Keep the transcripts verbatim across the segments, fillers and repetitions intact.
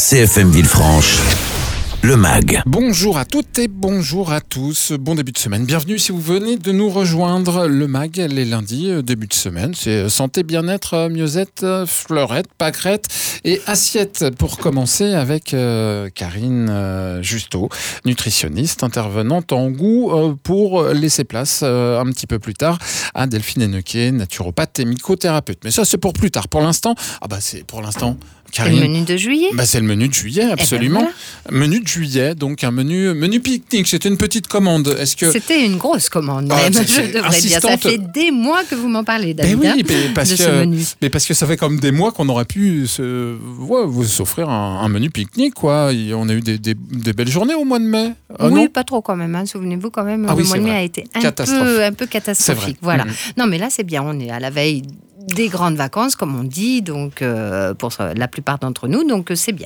C F M Villefranche, le M A G. Bonjour à toutes et bonjour à tous. Bon début de semaine. Bienvenue si vous venez de nous rejoindre. Le M A G, les lundis, début de semaine. C'est santé, bien-être, mieux-être, fleurette, pâquerette et assiette. Pour commencer avec euh, Karine euh, Justeau, nutritionniste, intervenante en goût, euh, pour laisser place euh, un petit peu plus tard à Delphine Hennequet, naturopathe et mycothérapeute. Mais ça, c'est pour plus tard. Pour l'instant, ah bah c'est pour l'instant. Karine, c'est le menu de juillet. Bah c'est le menu de juillet, absolument. Eh ben voilà. Menu de juillet, donc un menu, menu pique-nique. C'était une petite commande. Est-ce que c'était une grosse commande ah, même, je devrais dire. Ça fait des mois que vous m'en parlez, David. Mais oui, mais parce de que, ce menu. Mais parce que ça fait comme des mois qu'on aurait pu se, ouais, vous offrir un, un menu pique-nique, quoi. Et on a eu des, des, des belles journées au mois de mai. Ah, oui, non pas trop quand même. Hein. Souvenez-vous quand même, ah, le oui, mois de mai vrai. a été un peu, un peu catastrophique. Voilà. Mmh. Non, mais là c'est bien. On est à la veille des grandes vacances, comme on dit, donc euh, pour la plupart d'entre nous, donc euh, c'est bien.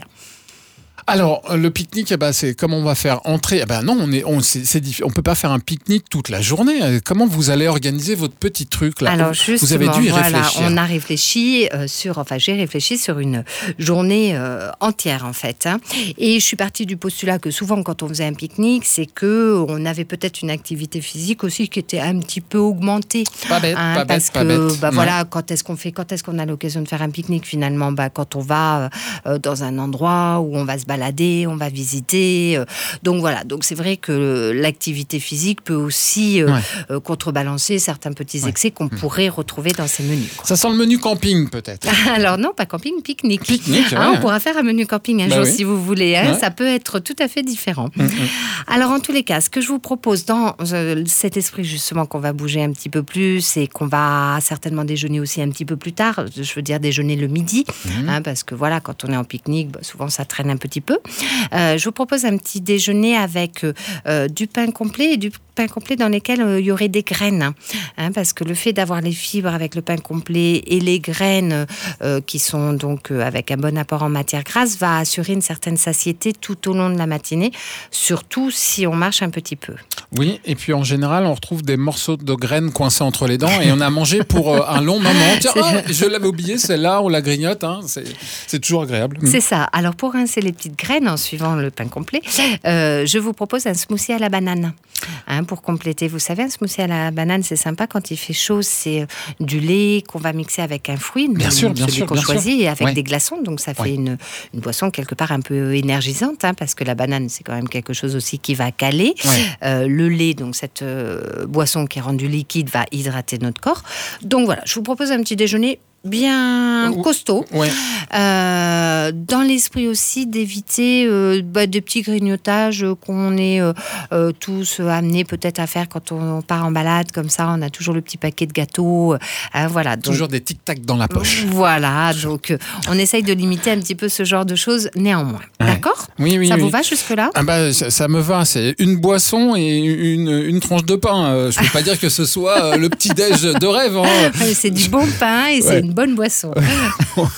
Alors, le pique-nique, eh ben, c'est comment on va faire entrer. Eh ben non, on est, on, c'est, c'est diffi- on peut pas faire un pique-nique toute la journée. Comment vous allez organiser votre petit truc là? Alors vous, vous avez dû y voilà, réfléchir. On a réfléchi euh, sur, enfin j'ai réfléchi sur une journée euh, entière en fait. Hein. Et je suis partie du postulat que souvent quand on faisait un pique-nique, c'est que on avait peut-être une activité physique aussi qui était un petit peu augmentée. Pas bête, hein, pas parce bête, pas que, bête. Bah, ouais. voilà, quand est-ce qu'on fait, quand est-ce qu'on a l'occasion de faire un pique-nique finalement? Bah, quand on va euh, dans un endroit où on va se balader, on va visiter. Euh, donc voilà, donc c'est vrai que l'activité physique peut aussi euh, ouais. euh, contrebalancer certains petits ouais. excès qu'on mmh. pourrait retrouver dans ces menus. Quoi. Ça sent le menu camping peut-être. Alors non, pas camping, pique-nique. Pique-nique, hein, ouais. On pourra faire un menu camping un bah jour oui. si vous voulez. Hein, ouais. Ça peut être tout à fait différent. Mmh. Alors en tous les cas, ce que je vous propose dans euh, cet esprit justement qu'on va bouger un petit peu plus et qu'on va certainement déjeuner aussi un petit peu plus tard, je veux dire déjeuner le midi, mmh. hein, parce que voilà, quand on est en pique-nique, bah, souvent ça traîne un petit peu. Euh, je vous propose un petit déjeuner avec euh, du pain complet et du pain complet dans lesquels euh, il y aurait des graines. Hein, parce que le fait d'avoir les fibres avec le pain complet et les graines euh, qui sont donc euh, avec un bon apport en matière grasse va assurer une certaine satiété tout au long de la matinée, surtout si on marche un petit peu. Oui, et puis en général, on retrouve des morceaux de graines coincés entre les dents et on a mangé pour euh, un long moment. Tiens, oh, je l'avais oublié, celle-là, on la grignote. Hein, c'est, c'est toujours agréable. C'est ça. Alors pour rincer les petites graines en suivant le pain complet, euh, je vous propose un smoothie à la banane. Hein, pour compléter, vous savez, un smoothie à la banane, c'est sympa quand il fait chaud. C'est du lait qu'on va mixer avec un fruit, bien sûr, bien celui sûr, qu'on bien choisit, sûr. et avec ouais. des glaçons. Donc ça fait ouais. une, une boisson quelque part un peu énergisante, hein, parce que la banane, c'est quand même quelque chose aussi qui va caler. Ouais. Euh, le lait, donc cette euh, boisson qui est rendue liquide, va hydrater notre corps. Donc voilà, je vous propose un petit déjeuner bien costaud, ouais. euh, dans l'esprit aussi d'éviter euh, bah, des petits grignotages qu'on est euh, euh, tous amenés peut-être à faire quand on, on part en balade comme ça, on a toujours le petit paquet de gâteaux, euh, voilà. Donc, toujours des tic-tac dans la poche. Voilà, donc euh, on essaye de limiter un petit peu ce genre de choses néanmoins. Ouais. D'accord ? Oui, oui, ça oui. vous va jusque-là ? ah bah, ça, ça me va, c'est une boisson et une, une tranche de pain. Euh, je ne peux pas dire que ce soit euh, le petit-déj de rêve. Hein. C'est du bon pain et ouais. c'est une bonne boisson. bon,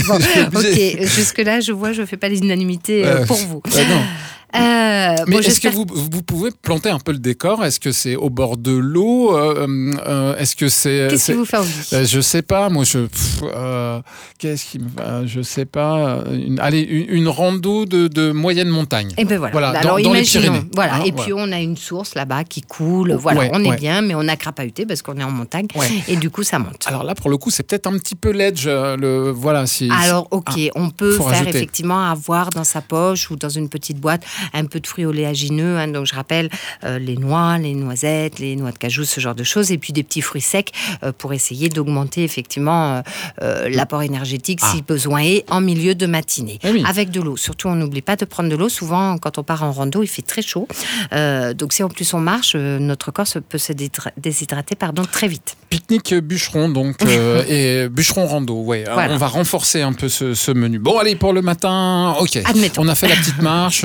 ok, jusque-là, je vois, je ne fais pas l'unanimité euh, pour vous. Euh, non. Euh, Mais bon, est-ce j'espère... que vous, vous pouvez planter un peu le décor? Est-ce que c'est au bord de l'eau? euh, euh, Est-ce que c'est... Qu'est-ce c'est... qui vous fait envie? euh, Je sais pas, moi, je... Pff, euh, qu'est-ce qui me... Euh, je sais pas... Une, allez, une, une rando de, de moyenne montagne. Et ben voilà, voilà bah, dans, alors dans les imaginons, Pyrénées. voilà. Hein, et voilà. puis on a une source là-bas qui coule, voilà, ouais, on est ouais. bien, mais on a crapahuté parce qu'on est en montagne, ouais. et du coup ça monte. Alors là, pour le coup, c'est peut-être un petit peu ledge, le... voilà. Si, alors ok, ah, on peut faire rajouter. effectivement avoir dans sa poche ou dans une petite boîte un peu de fruits oléagineux, hein, donc je rappelle euh, les noix, les noisettes, les noix de cajou, ce genre de choses, et puis des petits fruits secs euh, pour essayer d'augmenter effectivement euh, euh, l'apport énergétique ah. si besoin est en milieu de matinée. Eh oui. Avec de l'eau. Surtout, on n'oublie pas de prendre de l'eau. Souvent, quand on part en rando, il fait très chaud. Euh, donc si en plus on marche, euh, notre corps peut se déshydrater, déshydrater pardon, très vite. Pique-nique bûcheron, donc, euh, et bûcheron rando, ouais. Voilà. On va renforcer un peu ce, ce menu. Bon, allez, pour le matin, ok. Admettons. On a fait la petite marche, tout voilà.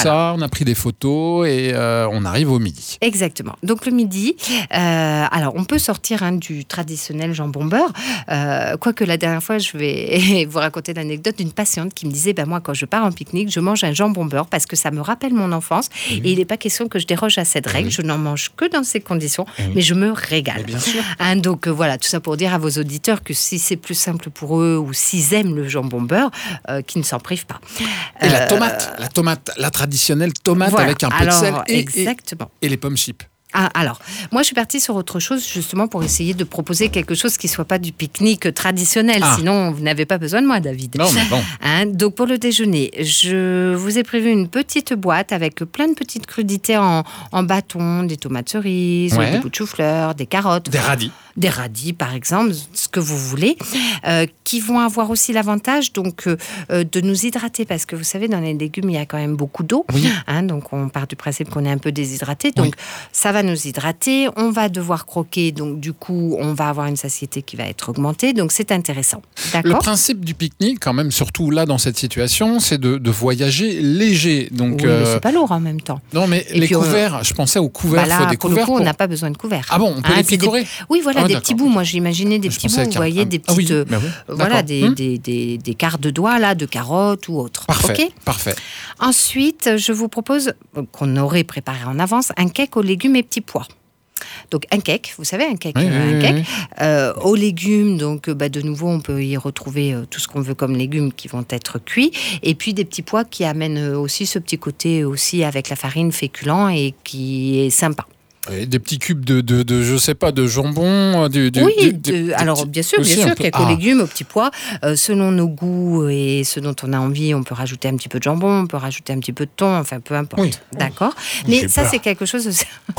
ça, on a pris des photos et euh, on arrive au midi. Exactement. Donc le midi, euh, alors on peut sortir hein, du traditionnel jambon beurre, euh, quoique la dernière fois, je vais vous raconter l'anecdote d'une patiente qui me disait, ben moi quand je pars en pique-nique, je mange un jambon beurre parce que ça me rappelle mon enfance mmh. et il n'est pas question que je déroge à cette règle, mmh. je n'en mange que dans ces conditions, mmh. mais je me régale. Bien sûr. Hein, donc euh, voilà, tout ça pour dire à vos auditeurs que si c'est plus simple pour eux ou s'ils aiment le jambon beurre, euh, qu'ils ne s'en privent pas. Et euh, la tomate, la tomate, la traditionnelle tomate voilà. avec un peu Alors, de sel et, exactement. et, et les pommes chips. Ah, alors, moi, je suis partie sur autre chose, justement, pour essayer de proposer quelque chose qui ne soit pas du pique-nique traditionnel. Ah. Sinon, vous n'avez pas besoin de moi, David. Non, mais bon. Hein, donc, pour le déjeuner, je vous ai prévu une petite boîte avec plein de petites crudités en, en bâton, des tomates cerises, ouais. des bouts de chou-fleur, des carottes. Des radis. Des radis, par exemple, ce que vous voulez, euh, qui vont avoir aussi l'avantage donc, euh, de nous hydrater. Parce que vous savez, dans les légumes, il y a quand même beaucoup d'eau. Oui. Hein, donc, on part du principe qu'on est un peu déshydraté. Donc, oui. ça va nous hydrater. On va devoir croquer. Donc, du coup, on va avoir une satiété qui va être augmentée. Donc, c'est intéressant. D'accord ? Le principe du pique-nique, quand même, surtout là, dans cette situation, c'est de, de voyager léger. Donc, oui, euh... mais c'est pas lourd en même temps. Non, mais Et les couverts, on... je pensais aux couverts. Bah là, faut des pour couverts le coup, pour... on n'a pas besoin de couverts. Ah bon, on peut hein, les picorer des... Oui, voilà, ah, des petits bouts. Moi, j'imaginais des je petits bouts, vous voyez, des petites, ah oui, euh, oui, voilà, des, hum. des, des, des quarts de doigts là, de carottes ou autres. Parfait, okay parfait. Ensuite, je vous propose, qu'on aurait préparé en avance, un cake aux légumes et petits pois. Donc un cake, vous savez, un cake, oui, euh, oui, un cake oui. Euh, aux légumes. Donc bah, de nouveau, on peut y retrouver euh, tout ce qu'on veut comme légumes qui vont être cuits, et puis des petits pois qui amènent aussi ce petit côté aussi avec la farine féculent et qui est sympa. Et des petits cubes de, de, de, je sais pas, de jambon. Du, du, oui, du, de, du, alors bien sûr, bien sûr, quelques ah. légumes, aux petits pois. Euh, selon nos goûts et ce dont on a envie, on peut rajouter un petit peu de jambon, on peut rajouter un petit peu de thon, enfin peu importe. Oui. D'accord. Mais J'ai ça, peur. c'est quelque chose,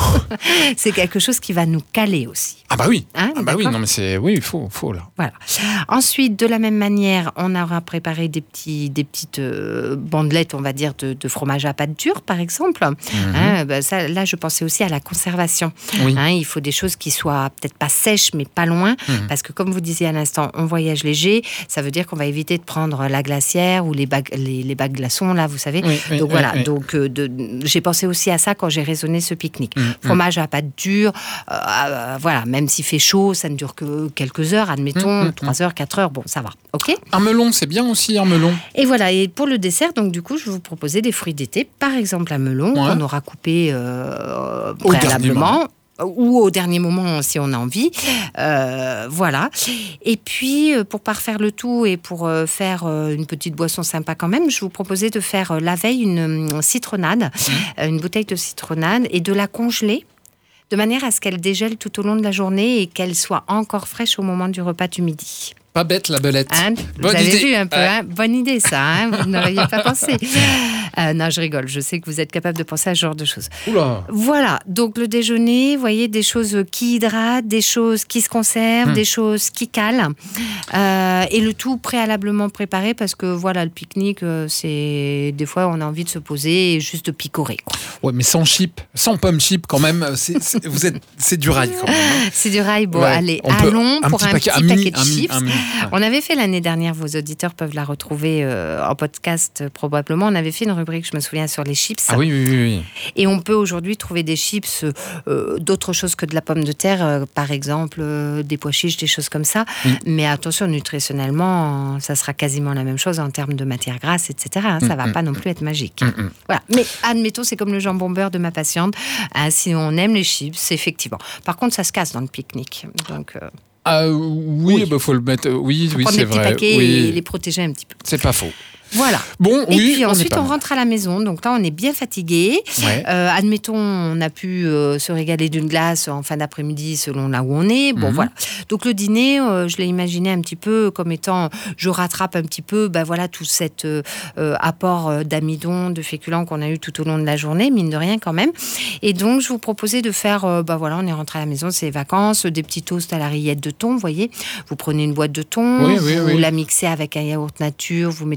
c'est quelque chose qui va nous caler aussi. Ah bah oui. Hein, ah bah oui, non mais c'est, oui, il faut, faut là. Voilà. Ensuite, de la même manière, on aura préparé des petits, des petites euh, bandelettes, on va dire, de, de fromage à pâte dure, par exemple. Mm-hmm. Hein, bah, ça, là, je pensais aussi à la conservation. Oui. Hein, il faut des choses qui soient peut-être pas sèches, mais pas loin, mmh. parce que comme vous disiez à l'instant, on voyage léger, ça veut dire qu'on va éviter de prendre la glacière ou les bagues, les, les bagues glaçons, là, vous savez. Oui, oui, donc oui, voilà, oui. donc euh, de, j'ai pensé aussi à ça quand j'ai raisonné ce pique-nique. Mmh. Fromage à pâte dure, euh, euh, voilà, même s'il fait chaud, ça ne dure que quelques heures, admettons, mmh. trois heures, quatre heures, bon, ça va, ok ? Un melon, c'est bien aussi, un melon. Et voilà, et pour le dessert, donc du coup, je vais vous proposer des fruits d'été, par exemple un melon, ouais. qu'on aura coupé euh, préalablement. Ou au dernier moment si on a envie, euh, voilà. Et puis pour parfaire le tout et pour faire une petite boisson sympa quand même, je vous proposais de faire la veille une citronnade, mmh. une bouteille de citronnade et de la congeler de manière à ce qu'elle dégèle tout au long de la journée et qu'elle soit encore fraîche au moment du repas du midi. Pas bête la belette. Hein, vous Bonne avez idée. vu un peu, ouais. hein, bonne idée ça, hein, vous n'auriez pas pensé. Euh, non, je rigole, je sais que vous êtes capable de penser à ce genre de choses. Oula. Voilà, donc le déjeuner, vous voyez, des choses qui hydratent, des choses qui se conservent, hum. des choses qui calent, euh, et le tout préalablement préparé parce que voilà, le pique-nique, euh, c'est des fois on a envie de se poser et juste de picorer. Quoi. Ouais, mais sans chip, sans pomme chip quand même, c'est, c'est, vous êtes, c'est du rail quand même. Hein. C'est du rail, bon, ouais, allez, on allons un pour petit un paquet, petit un paquet mini, de un chips. Un mini, ouais. On avait fait l'année dernière, vos auditeurs peuvent la retrouver euh, en podcast euh, probablement. On avait fait une rubrique, je me souviens, sur les chips. Ah oui, oui, oui. oui. Et on peut aujourd'hui trouver des chips euh, d'autres choses que de la pomme de terre, euh, par exemple euh, des pois chiches, des choses comme ça. Mm. Mais attention, nutritionnellement, ça sera quasiment la même chose en termes de matière grasse, et cetera. Hein, ça ne mm. va pas non plus être magique. Mm. Voilà. Mais admettons, c'est comme le jambon beurre de ma patiente. Hein, si on aime les chips, effectivement. Par contre, ça se casse dans le pique-nique. Donc... Euh... Ah oui, il oui. bah, faut le mettre. Oui, faut oui, prendre c'est des petits vrai. paquets oui. et les protéger un petit peu. C'est pas faux. Voilà. Bon, et oui, puis on ensuite, on rentre à la maison. Donc là, on est bien fatigué. Ouais. Euh, admettons, on a pu euh, se régaler d'une glace en fin d'après-midi selon là où on est. Bon, mm-hmm. voilà. Donc le dîner, euh, je l'ai imaginé un petit peu comme étant, je rattrape un petit peu, ben voilà, tout cet euh, apport d'amidon, de féculents qu'on a eu tout au long de la journée, mine de rien quand même. Et donc, je vous proposais de faire, euh, ben voilà, on est rentré à la maison, c'est les vacances, des petits toasts à la rillette de thon, vous voyez. Vous prenez une boîte de thon, oui, oui, vous oui. la mixez avec un yaourt nature, vous mettez un peu de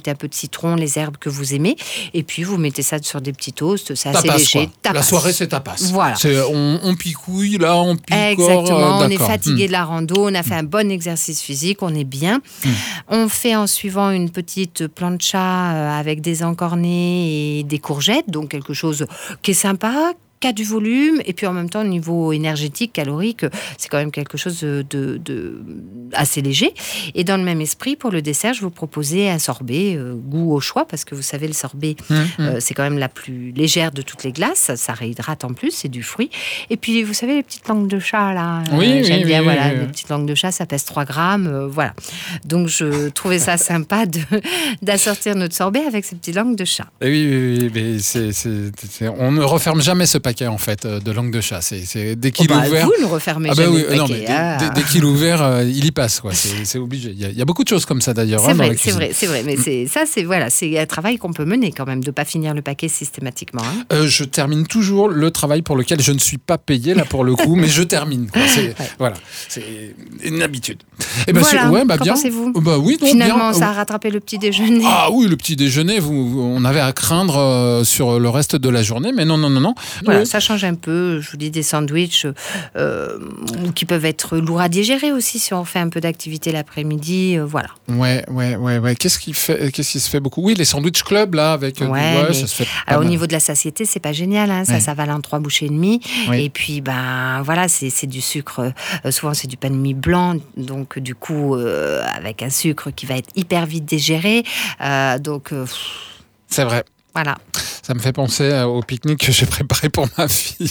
citron, les herbes que vous aimez. Et puis, vous mettez ça sur des petits toasts. C'est assez tapas, léger. Tapas. La soirée, c'est tapas. Voilà. C'est, on, on picouille, là, on picore. Exactement. Euh, on est fatigué mmh. de la rando, on a fait un bon exercice physique, on est bien. Mmh. On fait en suivant une petite plancha avec des encornés et des courgettes, donc quelque chose qui est sympa, qui a du volume, et puis en même temps, au niveau énergétique, calorique, c'est quand même quelque chose de, de, de assez léger. Et dans le même esprit, pour le dessert, je vous proposais un sorbet, euh, goût au choix, parce que vous savez, le sorbet, mmh, euh, mmh. c'est quand même la plus légère de toutes les glaces, ça réhydrate en plus, c'est du fruit. Et puis, vous savez, les petites langues de chat, là, oui, euh, oui, j'aime oui, bien, oui, voilà, oui, oui. les petites langues de chat, ça pèse trois grammes, euh, voilà. Donc, je trouvais ça sympa de, d'assortir notre sorbet avec ces petites langues de chat. Et oui, oui, oui, mais c'est, c'est, c'est, on ne referme jamais ce paquet, en fait, de langue de chat. C'est, c'est, dès qu'il oh bah, est ouvert... Vous ne refermez ah bah jamais oui, le paquet. Non, mais ah. dès, dès, dès qu'il est ouvert, euh, il y passe, quoi. C'est, c'est obligé. Il y, a, il y a beaucoup de choses comme ça, d'ailleurs, c'est hein, vrai, dans la c'est cuisine. vrai, c'est vrai. Mais c'est, ça, c'est, voilà, c'est un travail qu'on peut mener, quand même, de ne pas finir le paquet systématiquement. Hein. Euh, je termine toujours le travail pour lequel je ne suis pas payé, là, pour le coup, mais je termine, quoi. C'est, ouais. Voilà, c'est une habitude. Et ben, voilà, ouais, bah, qu'en bien. pensez-vous bah, oui, non, Finalement, bien. ça a rattrapé le petit déjeuner. Ah oui, le petit déjeuner, vous, on avait à craindre euh, sur le reste de la journée, mais non, non, non, non. Voilà, oui. Ça change un peu. Je vous dis des sandwichs euh, qui peuvent être lourds à digérer aussi si on fait un peu d'activité l'après-midi. Euh, voilà. Ouais, ouais, ouais, ouais. Qu'est-ce qui fait, qu'est-ce qui se fait beaucoup ? Oui, les sandwich club là, avec. Ouais, ouais mais... ça se fait. Alors au niveau de la satiété, c'est pas génial. Hein, ça, ouais. ça va en trois bouchées et demie. Oui. Et puis, ben voilà, c'est, c'est du sucre. Euh, souvent, c'est du pain de mie blanc, donc du coup, euh, avec un sucre qui va être hyper vite digéré. Euh, donc. Euh, c'est vrai. Voilà. Ça me fait penser au pique-nique que j'ai préparé pour ma fille.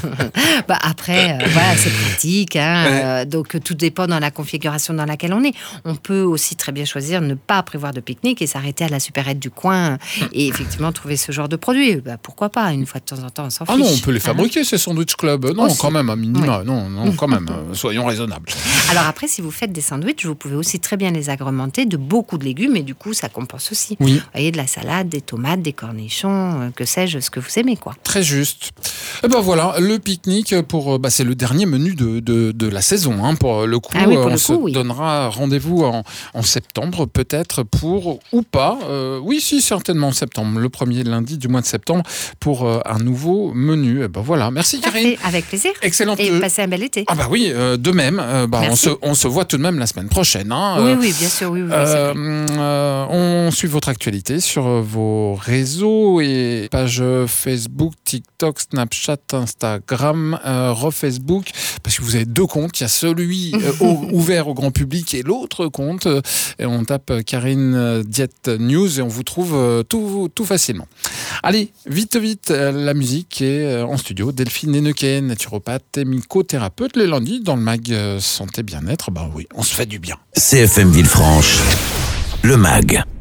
bah après, euh, voilà, c'est pratique. Hein, ouais. euh, donc, tout dépend dans la configuration dans laquelle on est. On peut aussi très bien choisir ne pas prévoir de pique-nique et s'arrêter à la supérette du coin et effectivement trouver ce genre de produit. Bah, pourquoi pas ? Une fois de temps en temps, on s'en fiche. Ah non, on peut les fabriquer, hein, ces sandwich club. Non, aussi. Quand même, à minima. Oui. Non, non, quand même. euh, soyons raisonnables. Alors après, si vous faites des sandwichs, vous pouvez aussi très bien les agrémenter de beaucoup de légumes et du coup, ça compense aussi. Oui. Vous voyez, de la salade, des tomates, des cornichons, que sais-je, ce que vous aimez, quoi. Très juste. Et ben voilà, le pique-nique, pour, bah, c'est le dernier menu de, de, de la saison. Hein, pour le coup, ah oui, pour on le se coup, oui. donnera rendez-vous en, en septembre, peut-être, pour, ou pas, euh, oui, si, certainement en septembre, le premier lundi du mois de septembre, pour euh, un nouveau menu. Et ben voilà, merci Karine. Avec plaisir. Excellente. Et passez un bel été. Ah bah oui, euh, de même. Euh, bah, on, se, on se voit tout de même la semaine prochaine. Hein, oui, euh, oui, bien sûr, oui, oui, euh, euh, on suit votre actualité sur vos réseaux et pages Facebook, TikTok, Snapchat, Instagram, euh, re-Facebook, parce que vous avez deux comptes. Il y a celui euh, au, ouvert au grand public et l'autre compte. Euh, et on tape Karine Diète News et on vous trouve euh, tout, tout facilement. Allez, vite, vite, euh, la musique est euh, en studio. Delphine Henneke, naturopathe et mycothérapeute, les lundis dans le mag euh, Santé Bien-être. Bah oui, on se fait du bien. C F M Villefranche, le mag.